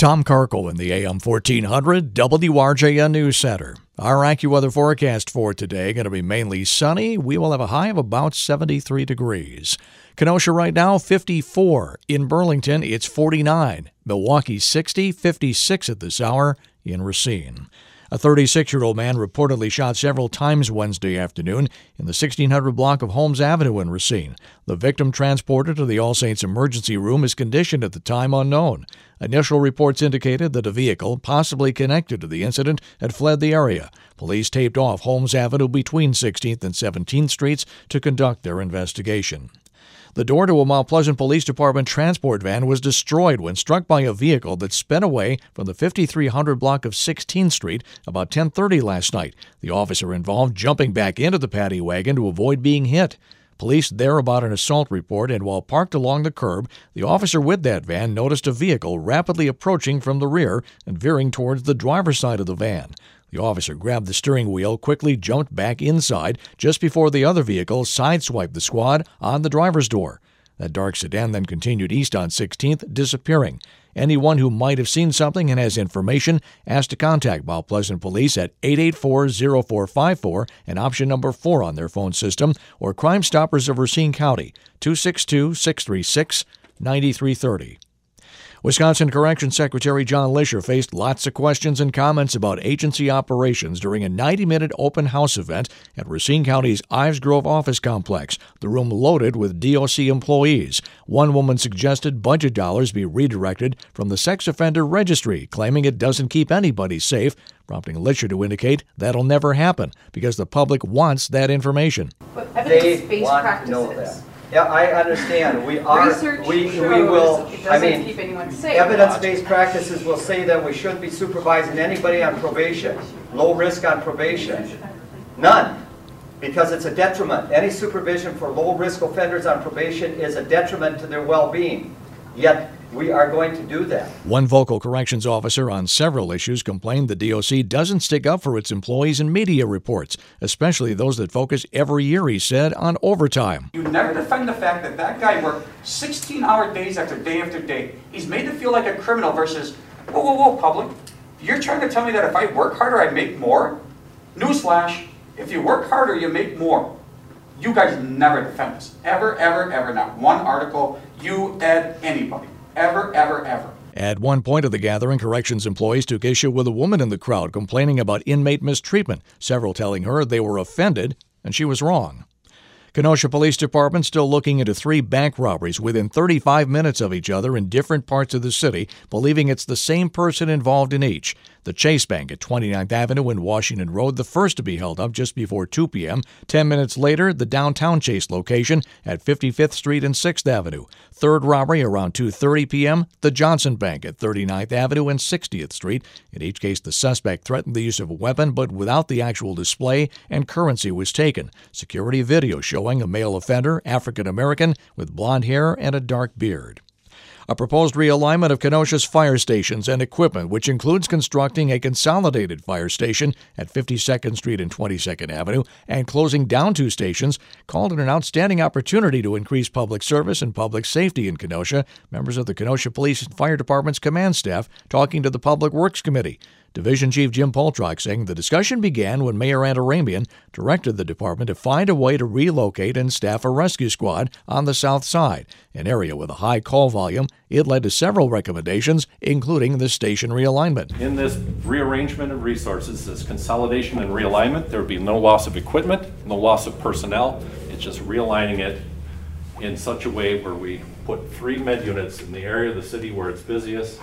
Tom Karkel in the AM 1400 WRJN News Center. Our AccuWeather forecast for today going to be mainly sunny. We will have a high of about 73 degrees. Kenosha right now, 54. In Burlington, it's 49. Milwaukee, 60. 56 at this hour in Racine. A 36-year-old man reportedly shot several times Wednesday afternoon in the 1600 block of Holmes Avenue in Racine. The victim transported to the All Saints emergency room. His condition at the time unknown. Initial reports indicated that a vehicle, possibly connected to the incident, had fled the area. Police taped off Holmes Avenue between 16th and 17th Streets to conduct their investigation. The door to a Mount Pleasant Police Department transport van was destroyed when struck by a vehicle that sped away from the 5300 block of 16th Street about 10:30 last night. The officer involved jumping back into the paddy wagon to avoid being hit. Police there about an assault report, and while parked along the curb, the officer with that van noticed a vehicle rapidly approaching from the rear and veering towards the driver's side of the van. The officer grabbed the steering wheel, quickly jumped back inside just before the other vehicle sideswiped the squad on the driver's door. That dark sedan then continued east on 16th, disappearing. Anyone who might have seen something and has information asked to contact Mount Pleasant Police at 884-0454 and option number 4 on their phone system, or Crime Stoppers of Racine County, 262-636-9330. Wisconsin Corrections Secretary John Lischer faced lots of questions and comments about agency operations during a 90-minute open house event at Racine County's Ives Grove office complex, the room loaded with DOC employees. One woman suggested budget dollars be redirected from the sex offender registry, claiming it doesn't keep anybody safe, prompting Lischer to indicate that'll never happen because the public wants that information. But evidence-based practices. Know that. Yeah, I understand. We will. It doesn't keep anyone safe. Evidence-based practices will say that we shouldn't be supervising anybody on probation, low risk on probation. None, because it's a detriment. Any supervision for low risk offenders on probation is a detriment to their well-being. Yet we are going to do that. One vocal corrections officer on several issues complained the DOC doesn't stick up for its employees in media reports, especially those that focus every year, he said, on overtime. You never defend the fact that that guy worked 16-hour days after day after day. He's made to feel like a criminal versus, whoa, public. You're trying to tell me that if I work harder, I make more? Newsflash, if you work harder, you make more. You guys never defend this. Ever, not one article, you, Ed, anybody. Ever. At one point of the gathering, corrections employees took issue with a woman in the crowd complaining about inmate mistreatment, several telling her they were offended and she was wrong. Kenosha Police Department still looking into 3 bank robberies within 35 minutes of each other in different parts of the city, believing it's the same person involved in each. The Chase Bank at 29th Avenue and Washington Road, the first to be held up just before 2 p.m. 10 minutes later, the downtown Chase location at 55th Street and 6th Avenue. Third robbery around 2:30 p.m., the Johnson Bank at 39th Avenue and 60th Street. In each case, the suspect threatened the use of a weapon, but without the actual display, and currency was taken. Security video showing a male offender, African-American, with blonde hair and a dark beard. A proposed realignment of Kenosha's fire stations and equipment, which includes constructing a consolidated fire station at 52nd Street and 22nd Avenue and closing down 2 stations, called it an outstanding opportunity to increase public service and public safety in Kenosha. Members of the Kenosha Police and Fire Department's command staff talking to the Public Works Committee. Division Chief Jim Poltrock saying the discussion began when Mayor Antaramian directed the department to find a way to relocate and staff a rescue squad on the south side, an area with a high call volume. It led to several recommendations, including the station realignment. In this rearrangement of resources, this consolidation and realignment, there would be no loss of equipment, no loss of personnel. It's just realigning it in such a way where we put 3 med units in the area of the city where it's busiest,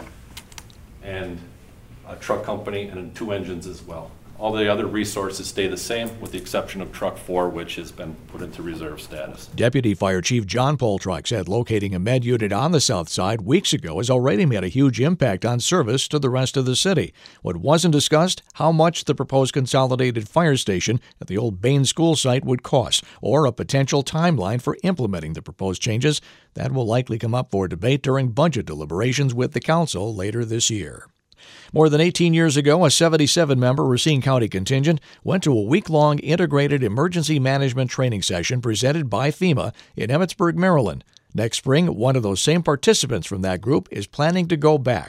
and a truck company and 2 engines as well. All the other resources stay the same with the exception of Truck 4, which has been put into reserve status. Deputy Fire Chief John Poltrock said locating a med unit on the south side weeks ago has already made a huge impact on service to the rest of the city. What wasn't discussed, how much the proposed consolidated fire station at the old Bain School site would cost, or a potential timeline for implementing the proposed changes. That will likely come up for debate during budget deliberations with the council later this year. More than 18 years ago, a 77-member Racine County contingent went to a week-long integrated emergency management training session presented by FEMA in Emmitsburg, Maryland. Next spring, one of those same participants from that group is planning to go back.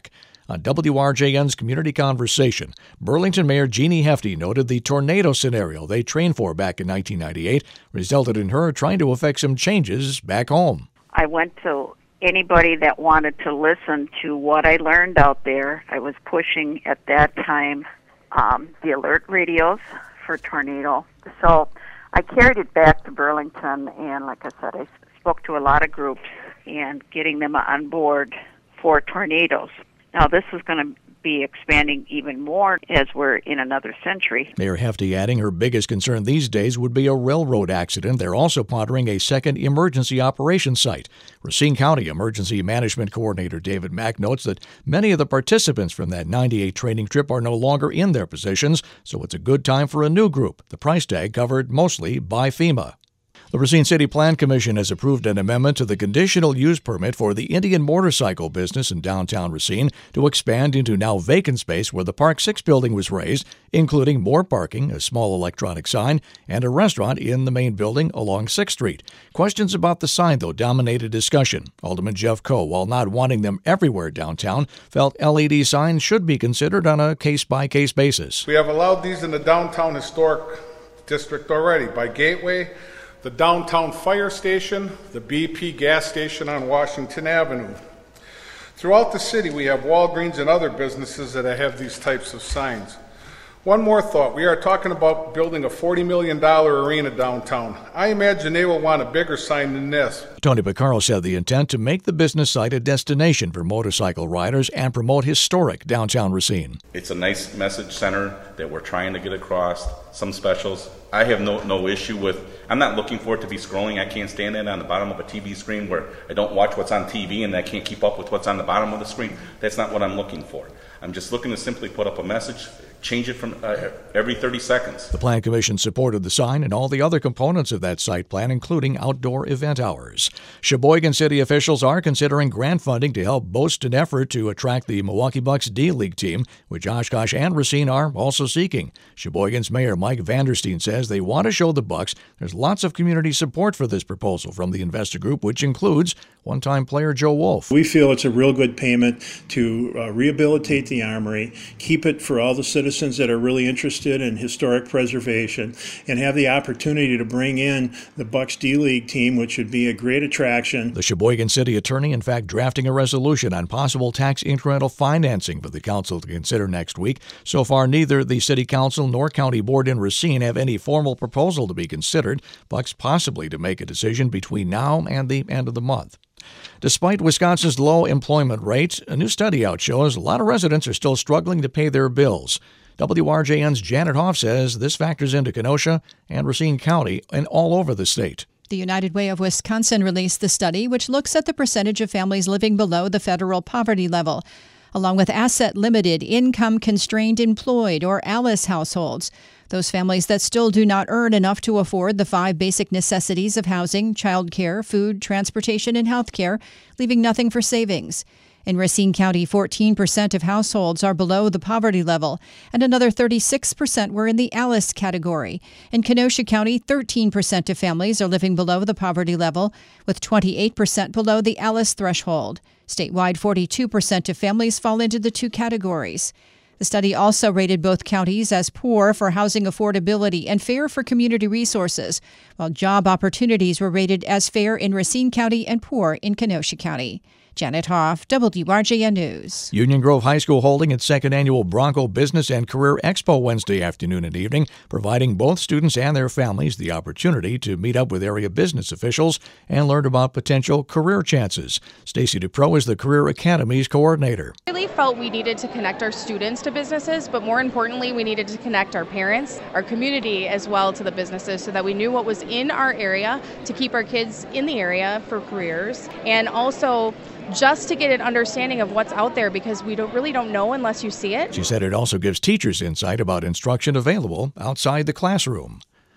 On WRJN's Community Conversation, Burlington Mayor Jeannie Hefty noted the tornado scenario they trained for back in 1998 resulted in her trying to effect some changes back home. I went to anybody that wanted to listen to what I learned out there. I was pushing at that time the alert radios for tornado. So I carried it back to Burlington, and like I said, I spoke to a lot of groups and getting them on board for tornadoes. Now, this is going to be expanding even more as we're in another century. Mayor Hefty adding her biggest concern these days would be a railroad accident. They're also pondering a second emergency operations site. Racine County Emergency Management Coordinator David Mack notes that many of the participants from that 98 training trip are no longer in their positions, so it's a good time for a new group. The price tag covered mostly by FEMA. The Racine City Plan Commission has approved an amendment to the conditional use permit for the Indian Motorcycle business in downtown Racine to expand into now vacant space where the Park 6 building was raised, including more parking, a small electronic sign, and a restaurant in the main building along 6th Street. Questions about the sign, though, dominated discussion. Alderman Jeff Coe, while not wanting them everywhere downtown, felt LED signs should be considered on a case-by-case basis. We have allowed these in the downtown historic district already by Gateway, the downtown fire station, the BP gas station on Washington Avenue. Throughout the city, we have Walgreens and other businesses that have these types of signs. One more thought. We are talking about building a $40 million arena downtown. I imagine they will want a bigger sign than this. Tony Piccaro said the intent to make the business site a destination for motorcycle riders and promote historic downtown Racine. It's a nice message center that we're trying to get across, some specials. I have no issue with, I'm not looking for it to be scrolling. I can't stand it on the bottom of a TV screen where I don't watch what's on TV and I can't keep up with what's on the bottom of the screen. That's not what I'm looking for. I'm just looking to simply put up a message, change it from every 30 seconds. The Plan Commission supported the sign and all the other components of that site plan, including outdoor event hours. Sheboygan City officials are considering grant funding to help boost an effort to attract the Milwaukee Bucks D-League team, which Oshkosh and Racine are also seeking. Sheboygan's Mayor Mike Vanderstein says they want to show the Bucks there's lots of community support for this proposal from the investor group, which includes one-time player Joe Wolf. We feel it's a real good payment to rehabilitate the Armory, keep it for all the citizens that are really interested in historic preservation, and have the opportunity to bring in the Bucks D-League team, which would be a great attraction. The Sheboygan City Attorney, in fact, drafting a resolution on possible tax incremental financing for the council to consider next week. So far, neither the City Council nor County Board in Racine have any formal proposal to be considered. Bucks possibly to make a decision between now and the end of the month. Despite Wisconsin's low employment rate, a new study out shows a lot of residents are still struggling to pay their bills. WRJN's Janet Hoff says this factors into Kenosha and Racine County and all over the state. The United Way of Wisconsin released the study, which looks at the percentage of families living below the federal poverty level, along with asset-limited, income-constrained employed or ALICE households, those families that still do not earn enough to afford the 5 basic necessities of housing, childcare, food, transportation, and health care, leaving nothing for savings. In Racine County, 14% of households are below the poverty level, and another 36% were in the ALICE category. In Kenosha County, 13% of families are living below the poverty level, with 28% below the ALICE threshold. Statewide, 42% of families fall into the 2 categories. The study also rated both counties as poor for housing affordability and fair for community resources, while job opportunities were rated as fair in Racine County and poor in Kenosha County. Janet Hoff, WRJN News. Union Grove High School holding its 2nd annual Bronco Business and Career Expo Wednesday afternoon and evening, providing both students and their families the opportunity to meet up with area business officials and learn about potential career chances. Stacy DuPro is the Career Academy's coordinator. I really felt we needed to connect our students to businesses, but more importantly, we needed to connect our parents, our community as well to the businesses so that we knew what was in our area to keep our kids in the area for careers, and also just to get an understanding of what's out there because we really don't know unless you see it. She said it also gives teachers insight about instruction available outside the classroom.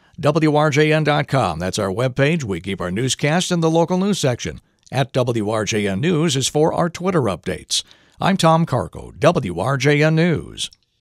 WRJN.com, that's our webpage. We keep our newscast in the local news section. At WRJN News is for our Twitter updates. I'm Tom Carco, WRJN News.